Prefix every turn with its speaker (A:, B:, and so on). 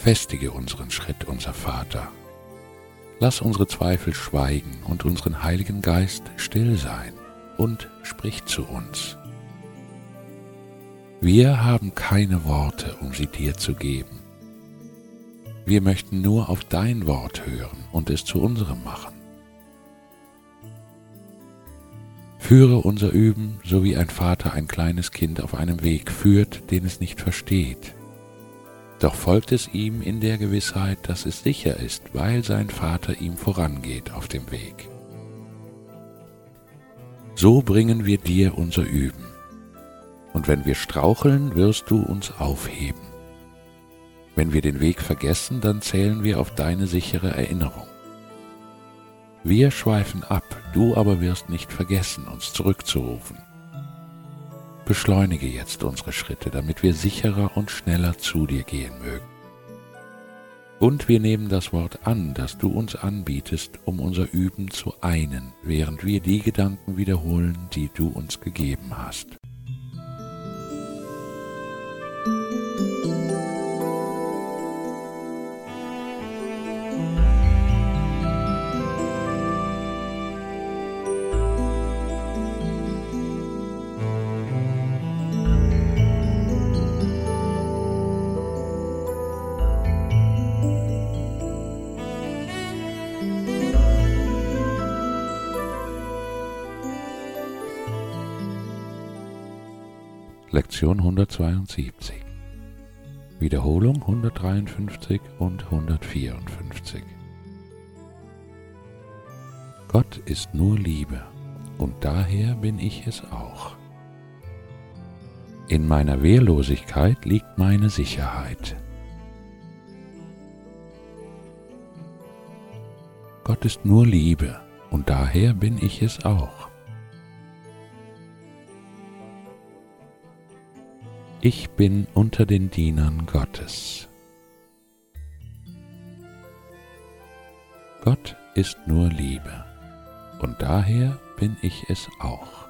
A: Festige unseren Schritt, unser Vater. Lass unsere Zweifel schweigen und unseren Heiligen Geist still sein und sprich zu uns. Wir haben keine Worte, um sie dir zu geben. Wir möchten nur auf dein Wort hören und es zu unserem machen. Führe unser Üben, so wie ein Vater ein kleines Kind auf einem Weg führt, den es nicht versteht. Doch folgt es ihm in der Gewissheit, dass es sicher ist, weil sein Vater ihm vorangeht auf dem Weg. So bringen wir dir unser Üben. Und wenn wir straucheln, wirst du uns aufheben. Wenn wir den Weg vergessen, dann zählen wir auf deine sichere Erinnerung. Wir schweifen ab, du aber wirst nicht vergessen, uns zurückzurufen. Beschleunige jetzt unsere Schritte, damit wir sicherer und schneller zu dir gehen mögen. Und wir nehmen das Wort an, das du uns anbietest, um unser Üben zu einen, während wir die Gedanken wiederholen, die du uns gegeben hast. Lektion 172. Wiederholung 153 und 154. Gott ist nur Liebe, und daher bin ich es auch. In meiner Wehrlosigkeit liegt meine Sicherheit. Gott ist nur Liebe, und daher bin ich es auch. Ich bin unter den Dienern Gottes. Gott ist nur Liebe, und daher bin ich es auch.